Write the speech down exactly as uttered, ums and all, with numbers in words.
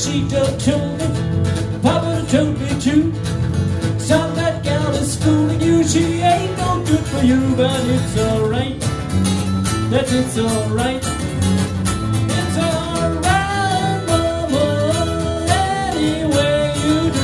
she done told me, Papa done told me too. Stop that gal is fooling you, she ain't no good for you. But it's alright, that it's alright. It's alright, mama, any way you do.